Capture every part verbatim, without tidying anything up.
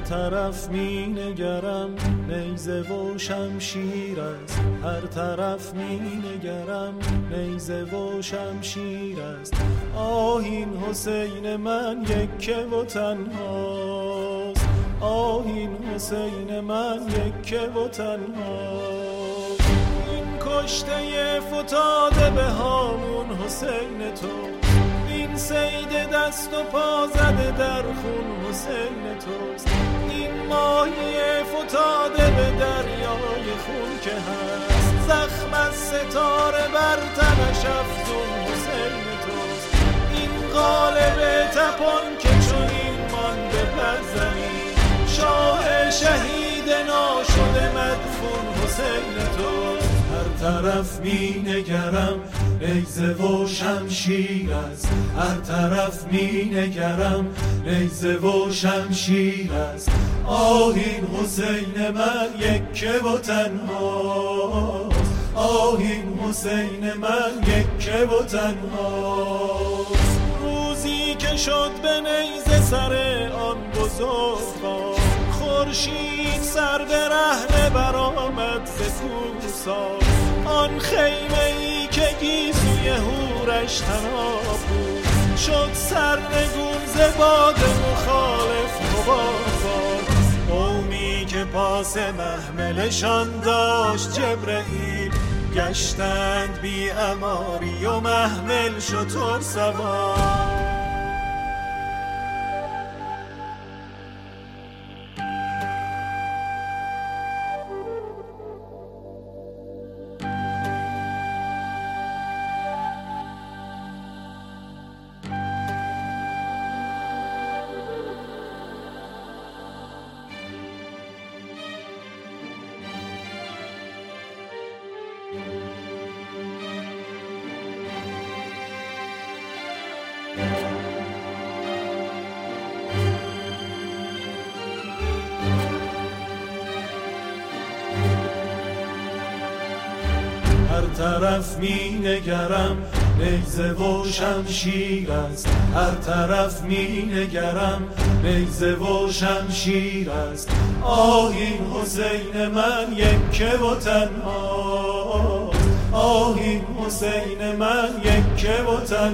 طرف می نگرم نیزه و شمشیر است، هر طرف می نگرم نیزه و شمشیر است. آه این حسین من یکه و تنهاست، آه این حسین من یکه و تنهاست. این کشته فتاده به هامون حسین تو، این سید دست و پا زده در خون حسین توست. این ماهی فتاده به دریای خون که هست، زخم از ستاره بر تنش افزون حسین توست. این قالب تپان که چنین مانده بر زمین، شاه شهید ناشده مدفون حسین توست. هر طرف می نگرم نیزه و شمشیر است، هر طرف می نگرم نیزه و شمشیر است. آه این حسین من یکه و تنهاست، آه این حسین من یکه و تنهاست. روزی که شد به نیزه سر آن بزرگوار، خورشید سر به رهنه برآمد ز کوهسار. آن خیمه ای که گیسوی هورش طناب بود، شد سرنگون ز باد مخالف مبارزان. قومی که پاس محملشان داشت جبرئیل، گشتند بی اماری و محمل شتر سوار. هر طرف می نگرم نیزه و شمشیر است، هر طرف می نگرم نیزه و شمشیر است. آه این حسین من یکه و تنهاست، آه این حسین من یکه و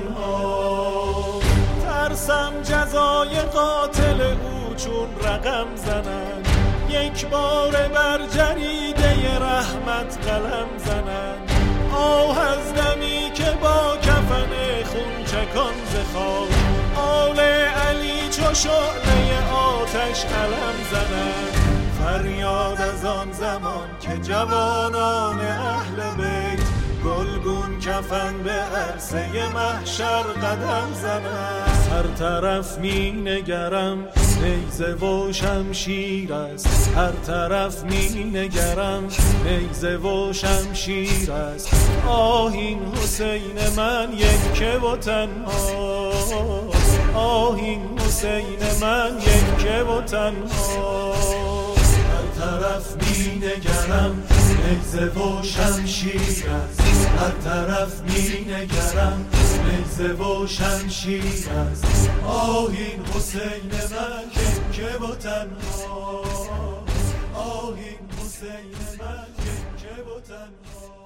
تنهاست. ترسم جزای قاتل او چون رقم زنند، یک بار بر جریده رحمت قلم زنند. آه از دمی که با کفن خون چکان ز خاک، آل علی چو شعله آتش علم زنند. فریاد از آن زمان که جوانان اهل بیت، گلگون کفن به عرصه محشر قدم زنند. هر طرف می نگرم نیزه و شمشیر است، هر طرف می نگرم نیزه و شمشیر است. آه این حسین من یکه و تنهاست، آه این حسین من یکه و تنهاست. هر طرف می نگرم نیزه و شمشیر است، هر طرف می نگرم نیزه و شمشیر است. آه این حسین من یکه و تنها، آه این حسین من یکه و تنها.